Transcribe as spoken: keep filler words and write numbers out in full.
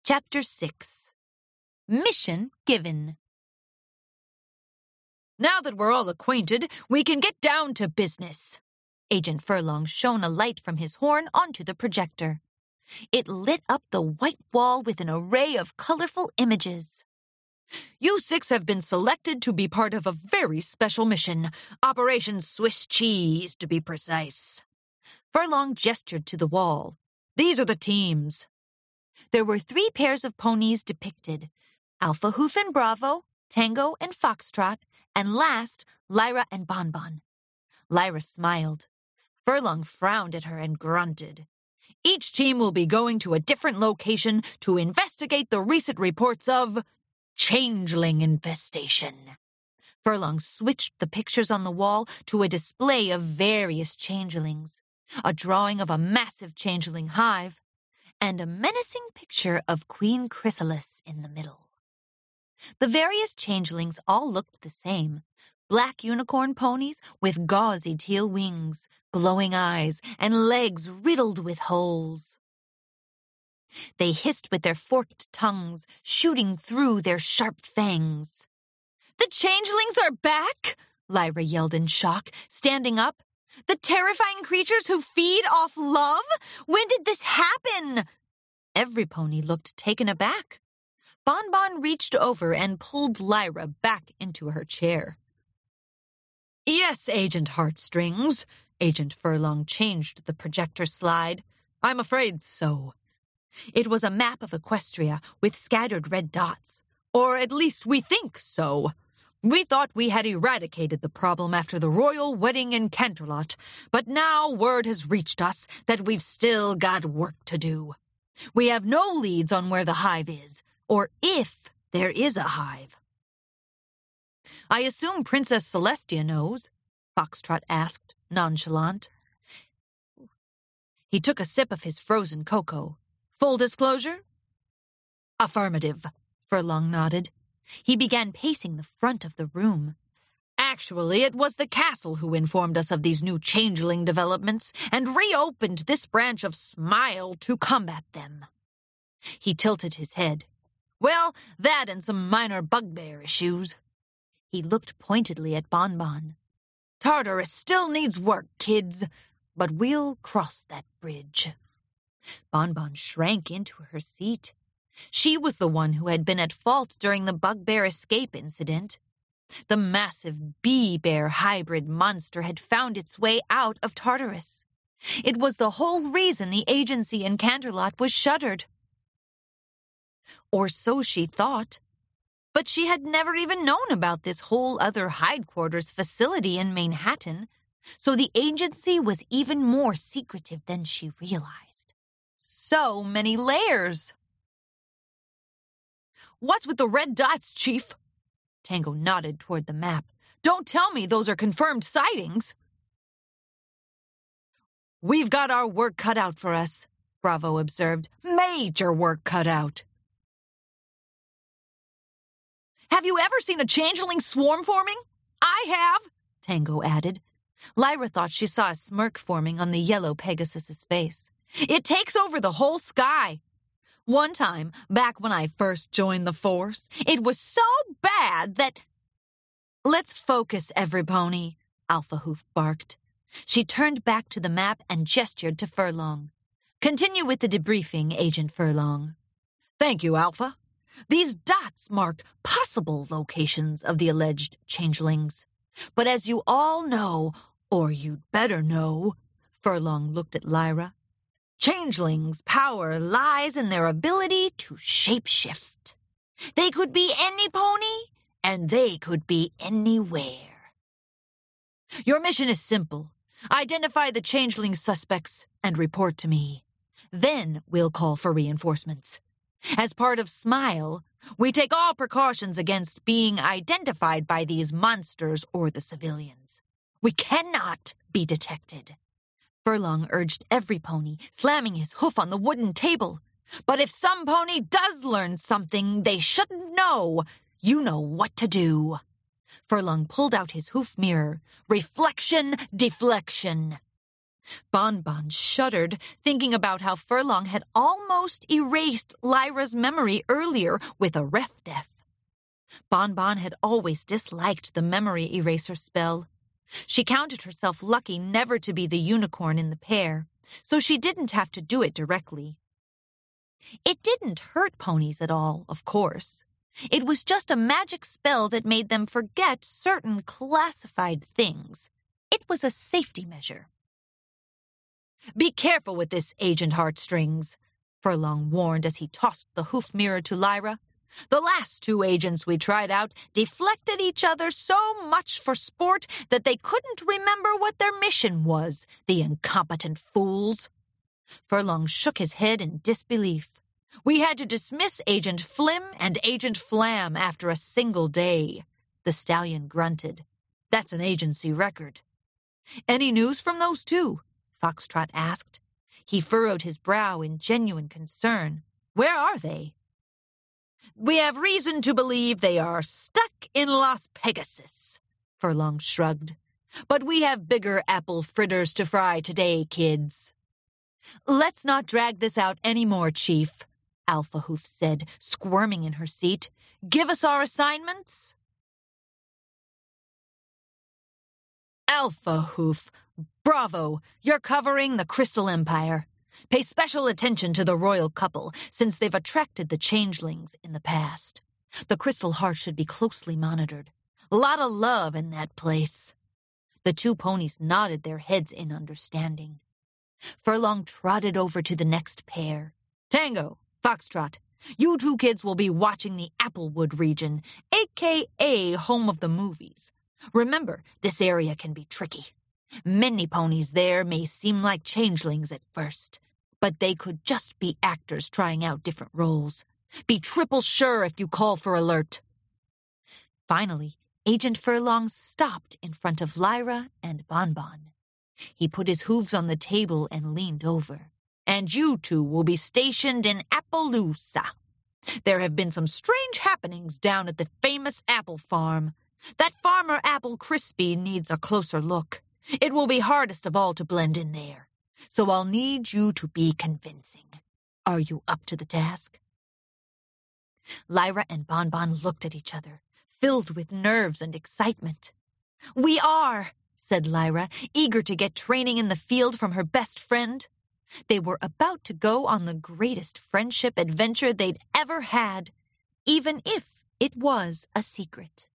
Chapter six. Mission Given. Now that we're all acquainted, we can get down to business. Agent Furlong shone a light from his horn onto the projector. It lit up the white wall with an array of colorful images. You six have been selected to be part of a very special mission, Operation Swiss Cheese, to be precise. Furlong gestured to the wall. These are the teams. There were three pairs of ponies depicted, Alpha Hoof and Bravo, Tango and Foxtrot, and last, Lyra and Bonbon. Lyra smiled. Furlong frowned at her and grunted. Each team will be going to a different location to investigate the recent reports of changeling infestation. Furlong switched the pictures on the wall to a display of various changelings, a drawing of a massive changeling hive, and a menacing picture of Queen Chrysalis in the middle. The various changelings all looked the same, black unicorn ponies with gauzy teal wings, glowing eyes, and legs riddled with holes. They hissed with their forked tongues, shooting through their sharp fangs. "The changelings are back!" Lyra yelled in shock, standing up. "The terrifying creatures who feed off love? When did this happen?" Every pony looked taken aback. Bonbon reached over and pulled Lyra back into her chair. "Yes, Agent Heartstrings." Agent Furlong changed the projector slide. "I'm afraid so." It was a map of Equestria with scattered red dots. Or at least we think so. We thought we had eradicated the problem after the royal wedding in Canterlot, but now word has reached us that we've still got work to do. We have no leads on where the hive is, or if there is a hive. "I assume Princess Celestia knows," Foxtrot asked, nonchalant. He took a sip of his frozen cocoa. "Full disclosure?" "Affirmative," Furlong nodded. He began pacing the front of the room. "Actually, it was the castle who informed us of these new changeling developments and reopened this branch of Smile to combat them." He tilted his head. "Well, that and some minor bugbear issues." He looked pointedly at Bonbon. "Tartarus still needs work, kids, but we'll cross that bridge." Bonbon shrank into her seat. She was the one who had been at fault during the bugbear escape incident. The massive bee-bear hybrid monster had found its way out of Tartarus. It was the whole reason the agency in Canterlot was shuttered. Or so she thought. But she had never even known about this whole other hidquarters facility in Manhattan, so the agency was even more secretive than she realized. So many layers. "What's with the red dots, Chief?" Tango nodded toward the map. "Don't tell me those are confirmed sightings." "We've got our work cut out for us," Bravo observed. "Major work cut out." "Have you ever seen a changeling swarm forming?" "I have," Tango added. Lyra thought she saw a smirk forming on the yellow Pegasus's face. "It takes over the whole sky. One time, back when I first joined the force, it was so bad that—" "Let's focus, every pony," Alpha Hoof barked. She turned back to the map and gestured to Furlong. "Continue with the debriefing, Agent Furlong." "Thank you, Alpha. These dots mark possible locations of the alleged changelings. But as you all know, or you'd better know," Furlong looked at Lyra, "changelings' power lies in their ability to shapeshift. They could be any pony, and they could be anywhere. Your mission is simple. Identify the changeling suspects and report to me. Then we'll call for reinforcements. As part of Smile, we take all precautions against being identified by these monsters or the civilians. We cannot be detected." Furlong urged every pony, slamming his hoof on the wooden table. "But if some pony does learn something they shouldn't know, you know what to do." Furlong pulled out his hoof mirror. "Reflection, deflection." Bon Bon shuddered, thinking about how Furlong had almost erased Lyra's memory earlier with a ref def. Bon Bon had always disliked the memory eraser spell. She counted herself lucky never to be the unicorn in the pair, so she didn't have to do it directly. It didn't hurt ponies at all, of course. It was just a magic spell that made them forget certain classified things. It was a safety measure. "Be careful with this, Agent Heartstrings," Furlong warned as he tossed the hoof mirror to Lyra. "The last two agents we tried out deflected each other so much for sport that they couldn't remember what their mission was, the incompetent fools." Furlong shook his head in disbelief. "We had to dismiss Agent Flim and Agent Flam after a single day," the stallion grunted. "That's an agency record." "Any news from those two?" Foxtrot asked. He furrowed his brow in genuine concern. "Where are they?" "We have reason to believe they are stuck in Las Pegasus," Furlong shrugged. "But we have bigger apple fritters to fry today, kids." "Let's not drag this out any more, Chief," Alpha Hoof said, squirming in her seat. "Give us our assignments." "Alpha Hoof, bravo! You're covering the Crystal Empire. Pay special attention to the royal couple, since they've attracted the changelings in the past. The Crystal Heart should be closely monitored. Lot of love in that place." The two ponies nodded their heads in understanding. Furlong trotted over to the next pair. "Tango, Foxtrot, you two kids will be watching the Applewood region, a k a home of the movies. Remember, this area can be tricky. Many ponies there may seem like changelings at first, but they could just be actors trying out different roles. Be triple sure if you call for alert." Finally, Agent Furlong stopped in front of Lyra and Bon Bon. He put his hooves on the table and leaned over. "And you two will be stationed in Appaloosa. There have been some strange happenings down at the famous apple farm. That Farmer Apple Crispy needs a closer look. It will be hardest of all to blend in there, so I'll need you to be convincing. Are you up to the task?" Lyra and Bon Bon looked at each other, filled with nerves and excitement. "We are," said Lyra, eager to get training in the field from her best friend. They were about to go on the greatest friendship adventure they'd ever had, even if it was a secret.